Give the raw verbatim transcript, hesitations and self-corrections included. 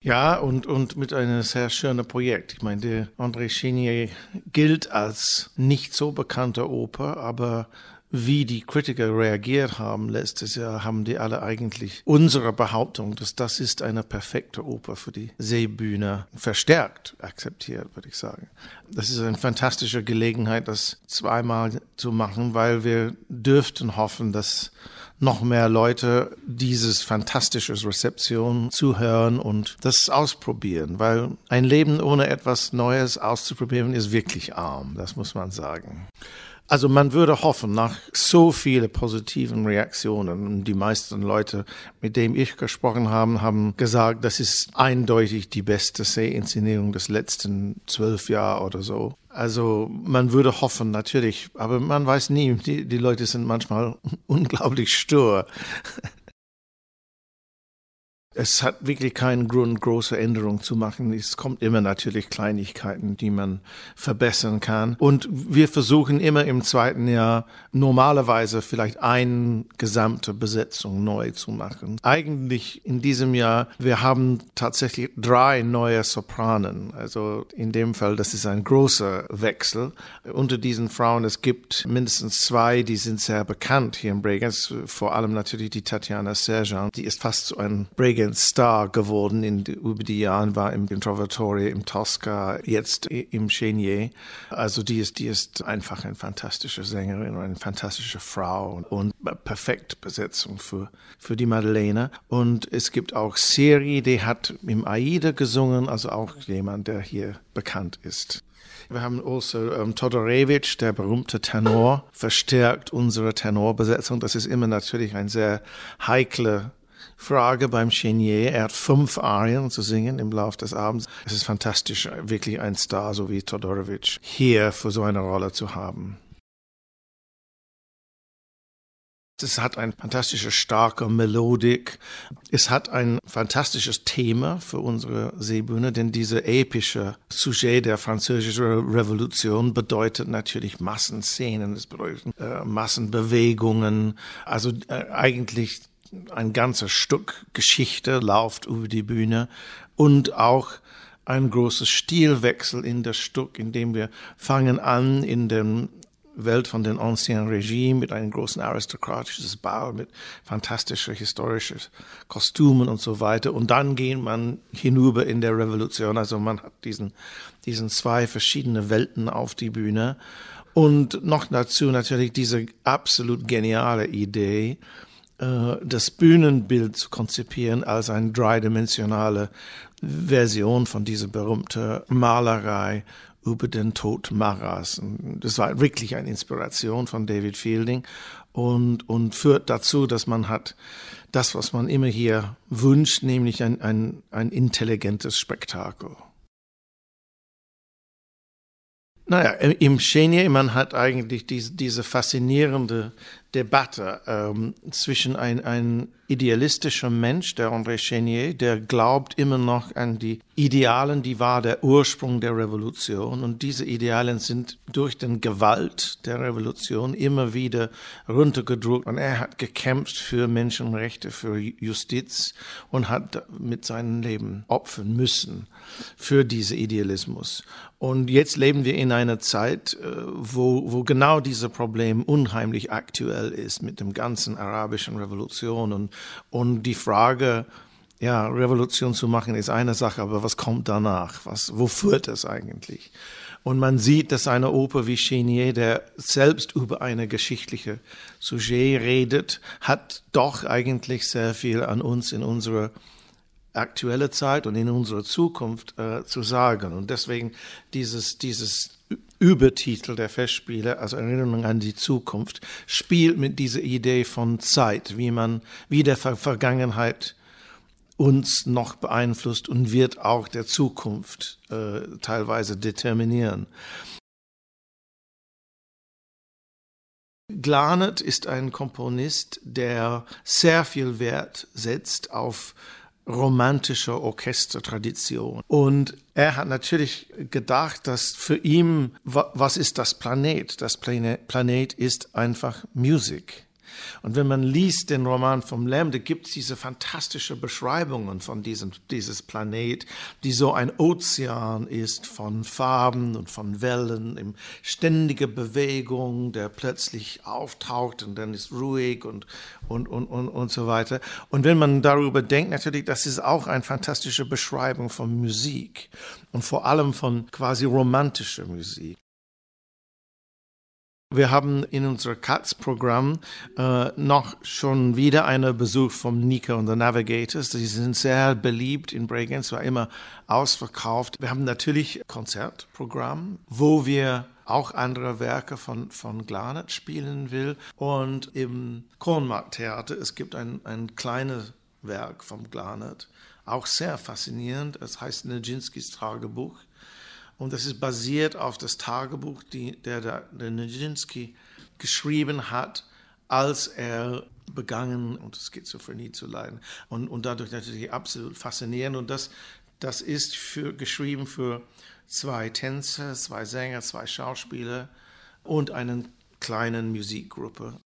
Ja, und, und mit einem sehr schönen Projekt. Ich meine, der André Chénier gilt als nicht so bekannte Oper, aber wie die Kritiker reagiert haben letztes Jahr, haben die alle eigentlich unsere Behauptung, dass das ist eine perfekte Oper für die Seebühne, verstärkt akzeptiert, würde ich sagen. Das ist eine fantastische Gelegenheit, das zweimal zu machen, weil wir dürften hoffen, dass noch mehr Leute dieses fantastische Rezeption zuhören und das ausprobieren, weil ein Leben ohne etwas Neues auszuprobieren ist wirklich arm, das muss man sagen. Also man würde hoffen, nach so vielen positiven Reaktionen, und die meisten Leute, mit denen ich gesprochen habe, haben gesagt, das ist eindeutig die beste See-Inszenierung des letzten zwölf Jahre oder so. Also man würde hoffen, natürlich, aber man weiß nie, die, die Leute sind manchmal unglaublich stur. Es hat wirklich keinen Grund, große Änderungen zu machen. Es kommt immer natürlich Kleinigkeiten, die man verbessern kann. Und wir versuchen immer im zweiten Jahr normalerweise vielleicht eine gesamte Besetzung neu zu machen. Eigentlich in diesem Jahr, wir haben tatsächlich drei neue Sopranen. Also in dem Fall, das ist ein großer Wechsel. Unter diesen Frauen, es gibt mindestens zwei, die sind sehr bekannt hier in Bregenz. Vor allem natürlich die Tatjana Sergeant. Die ist fast so ein Bregenz Star geworden in, über die Jahre, war im Trovatore, im Tosca, jetzt im Chénier. Also die ist, die ist einfach eine fantastische Sängerin und eine fantastische Frau und perfekte Besetzung für, für die Madeleine. Und es gibt auch Seri, die hat im Aida gesungen, also auch jemand, der hier bekannt ist. Wir haben also um, Todorewitsch, der berühmte Tenor, verstärkt unsere Tenorbesetzung. Das ist immer natürlich ein sehr heikle Frage beim Chénier. Er hat fünf Arien zu singen im Laufe des Abends. Es ist fantastisch, wirklich ein Star, so wie Todorewitsch, hier für so eine Rolle zu haben. Es hat eine fantastische, starke Melodik. Es hat ein fantastisches Thema für unsere Seebühne, denn diese epische Sujet der französischen Revolution bedeutet natürlich Massenszenen, es bedeutet äh, Massenbewegungen, also äh, eigentlich ein ganzes Stück Geschichte läuft über die Bühne und auch ein großer Stilwechsel in das Stück, in dem wir fangen an in der Welt von den Ancien Regime mit einem großen aristokratischen Ball, mit fantastischen historischen Kostümen und so weiter. Und dann gehen man hinüber in der Revolution. Also man hat diesen, diesen zwei verschiedene Welten auf die Bühne. Und noch dazu natürlich diese absolut geniale Idee, das Bühnenbild zu konzipieren als eine dreidimensionale Version von dieser berühmten Malerei über den Tod Maras. Und das war wirklich eine Inspiration von David Fielding und, und führt dazu, dass man hat das, was man immer hier wünscht, nämlich ein, ein, ein intelligentes Spektakel. Naja, im Chénier, man hat eigentlich diese, diese faszinierende Debatte ähm, zwischen ein, ein idealistischer Mensch, der André Chénier, der glaubt immer noch an die Idealen, die war der Ursprung der Revolution. Und diese Idealen sind durch den Gewalt der Revolution immer wieder runtergedrückt. Und er hat gekämpft für Menschenrechte, für Justiz und hat mit seinem Leben opfern müssen für diesen Idealismus. Und jetzt leben wir in einer Zeit, wo, wo genau dieses Problem unheimlich aktuell ist mit dem ganzen arabischen Revolution und, und die Frage, ja, Revolution zu machen ist eine Sache, aber was kommt danach? Was, wo führt es eigentlich? Und man sieht, dass eine Oper wie Chénier, der selbst über eine geschichtliche Sujet redet, hat doch eigentlich sehr viel an uns in unserer aktuelle Zeit und in unserer Zukunft äh, zu sagen. Und deswegen dieses, dieses Übertitel der Festspiele, also Erinnerung an die Zukunft, spielt mit dieser Idee von Zeit, wie man, wie der Ver- Vergangenheit uns noch beeinflusst und wird auch der Zukunft äh, teilweise determinieren. Glanet ist ein Komponist, der sehr viel Wert setzt auf romantische Orchestertradition. Und er hat natürlich gedacht, dass für ihn, was ist das Planet? Das Planet ist einfach Musik. Und wenn man liest den Roman vom Lärm, da gibt es diese fantastische Beschreibungen von diesem dieses Planet, die so ein Ozean ist von Farben und von Wellen, in ständiger Bewegung, der plötzlich auftaucht und dann ist ruhig und, und, und, und, und so weiter. Und wenn man darüber denkt, natürlich, das ist auch eine fantastische Beschreibung von Musik und vor allem von quasi romantischer Musik. Wir haben in unserem Katz-Programm äh, noch schon wieder einen Besuch von Nika und the Navigators. Die sind sehr beliebt in Bregenz, war immer ausverkauft. Wir haben natürlich ein Konzertprogramm, wo wir auch andere Werke von, von Glanet spielen will. Und im Kornmarkt-Theater, es gibt ein, ein kleines Werk von Glanet, auch sehr faszinierend. Es heißt Nijinsky's Tagebuch. Und das ist basiert auf das Tagebuch, die, der, der Nijinsky geschrieben hat, als er begangen unter Schizophrenie zu leiden. Und, und dadurch natürlich absolut faszinierend. Und das, das ist für, geschrieben für zwei Tänzer, zwei Sänger, zwei Schauspieler und eine kleine Musikgruppe.